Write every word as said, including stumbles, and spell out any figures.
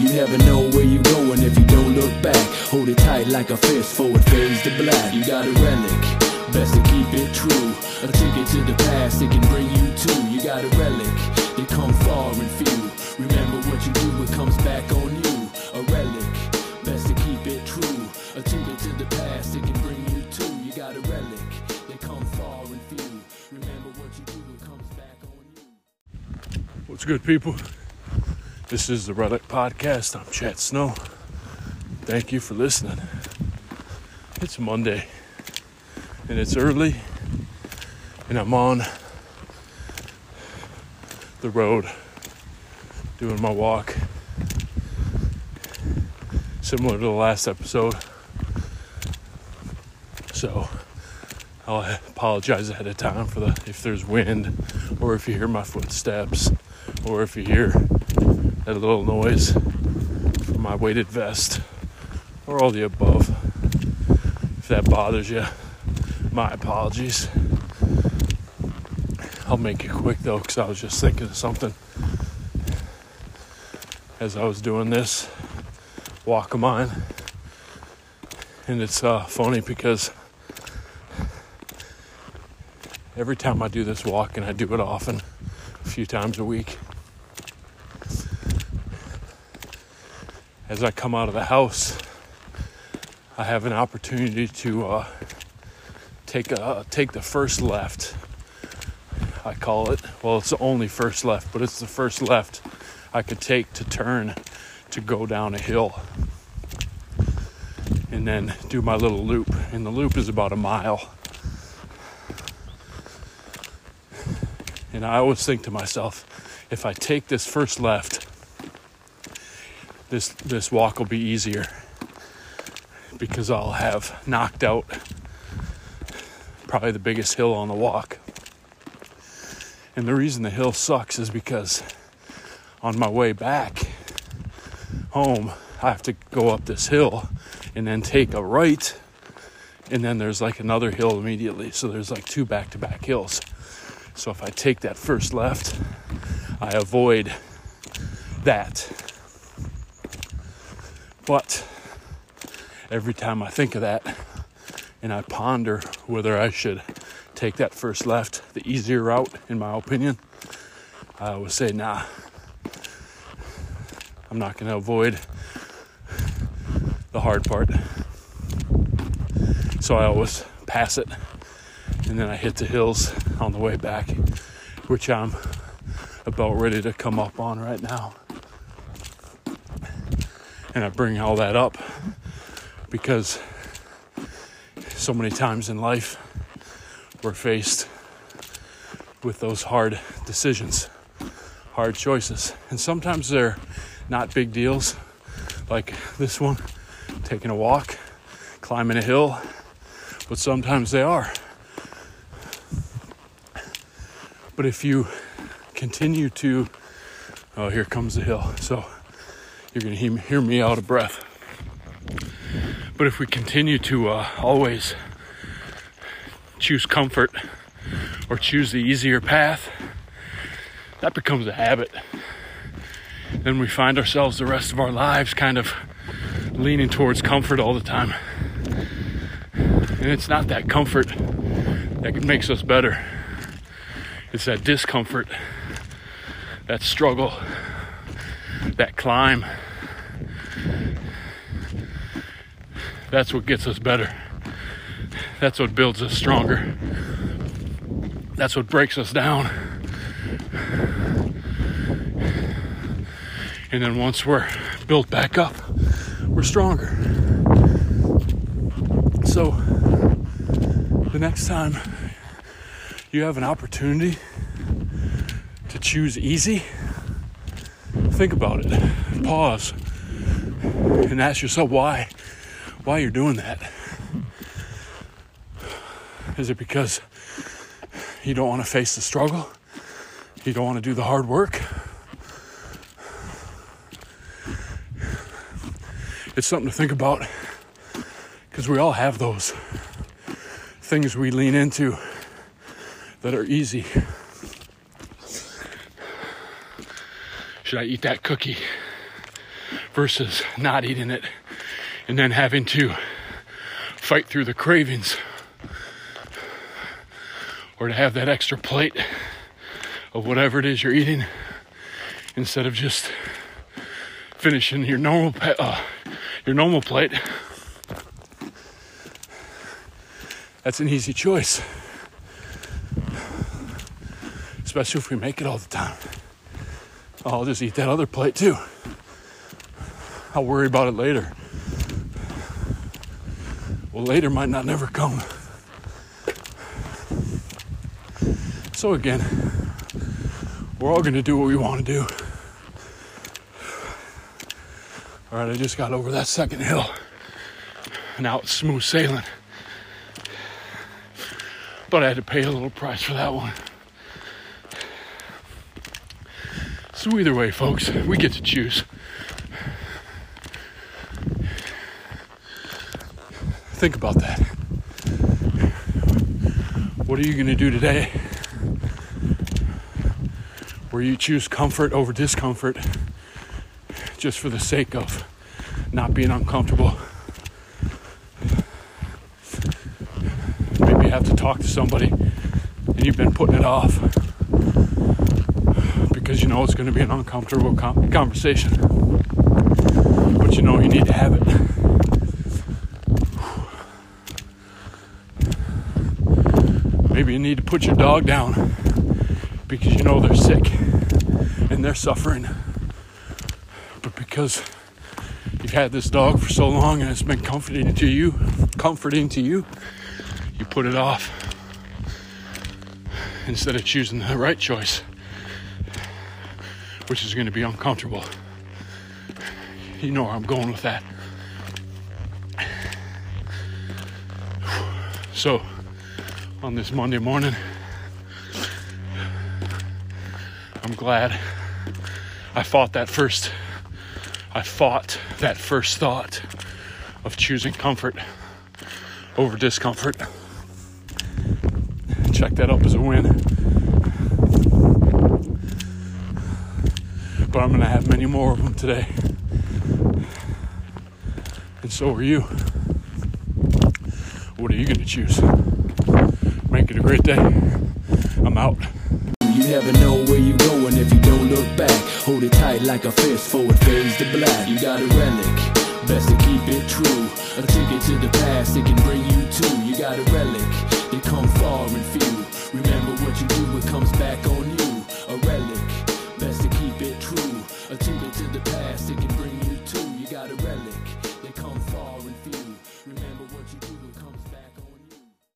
You never know where you're going if you don't look back. Hold it tight like a fist before it fades to black. You got a relic, best to keep it true. A ticket to the past, it can bring you to. You got a relic, they come far and few. Remember what you do, it comes back on you. A relic, best to keep it true. A ticket to the past, it can bring you to. You got a relic, they come far and few. Remember what you do, it comes back on you. What's good, people? This is the Relic Podcast. I'm Chad Snow. Thank you for listening. It's Monday, and it's early, and I'm on the road doing my walk. Similar to the last episode. So I'll apologize ahead of time for the if there's wind, or if you hear my footsteps, or if you hear that little noise from my weighted vest, or all the above. If that bothers you, my apologies. I'll make it quick though, because I was just thinking of something as I was doing this walk of mine. And it's uh, funny because every time I do this walk, and I do it often, a few times a week, as I come out of the house, I have an opportunity to uh, take a, take the first left. I call it. Well, it's the only first left, but it's the first left I could take to turn to go down a hill, and then do my little loop. And the loop is about a mile. And I always think to myself, if I take this first left, this this walk will be easier, because I'll have knocked out probably the biggest hill on the walk. And the reason the hill sucks is because on my way back home, I have to go up this hill and then take a right, and then there's like another hill immediately. So there's like two back-to-back hills. So if I take that first left, I avoid that. But every time I think of that, and I ponder whether I should take that first left, the easier route, in my opinion, I always say, nah, I'm not going to avoid the hard part. So I always pass it, and then I hit the hills on the way back, which I'm about ready to come up on right now. And I bring all that up because so many times in life we're faced with those hard decisions, hard choices. And sometimes they're not big deals, like this one, taking a walk, climbing a hill, but sometimes they are. But if you continue to, oh, here comes the hill, so you're going to hear me out of breath. But if we continue to uh, always choose comfort or choose the easier path, that becomes a habit. Then we find ourselves the rest of our lives kind of leaning towards comfort all the time. And it's not that comfort that makes us better. It's that discomfort, that struggle, that climb. That's what gets us better. That's what builds us stronger. That's what breaks us down. And then once we're built back up, we're stronger. So the next time you have an opportunity to choose easy, think about it. Pause and ask yourself why. Why you're doing that. Is it because you don't want to face the struggle? You don't want to do the hard work? It's something to think about, because we all have those things we lean into that are easy. Should I eat that cookie versus not eating it and then having to fight through the cravings, or to have that extra plate of whatever it is you're eating instead of just finishing your normal uh, your normal plate. That's an easy choice, especially if we make it all the time. I'll just eat that other plate too. I'll worry about it later. Well, later might not never come. So again, we're all going to do what we want to do. All right, I just got over that second hill. Now it's smooth sailing. But I had to pay a little price for that one. So either way, folks, we get to choose. Think about that. What are you going to do today where you choose comfort over discomfort just for the sake of not being uncomfortable? Maybe you have to talk to somebody and you've been putting it off because you know it's going to be an uncomfortable com- conversation, but you know you need to have it. Maybe you need to put your dog down because you know they're sick and they're suffering, but because you've had this dog for so long and it's been comforting to you, comforting to you, you put it off instead of choosing the right choice, which is going to be uncomfortable. You know where I'm going with that. So, on this Monday morning, I'm glad I fought that first, I fought that first thought of choosing comfort over discomfort. Check that up as a win. But I'm going to have many more of them today. And so are you. What are you going to choose? Make it a great day. I'm out. You never know where you're going if you don't look back. Hold it tight like a fist before it fades to black. You got a relic, best to keep it true. A ticket to the past, it can bring you to. You got a relic, they come far and few. Remember what you do, it comes back on you. A relic, best to keep it true. A ticket to the past, it can bring you to. You got a relic, they come far and few. Remember what you do, it comes back on you.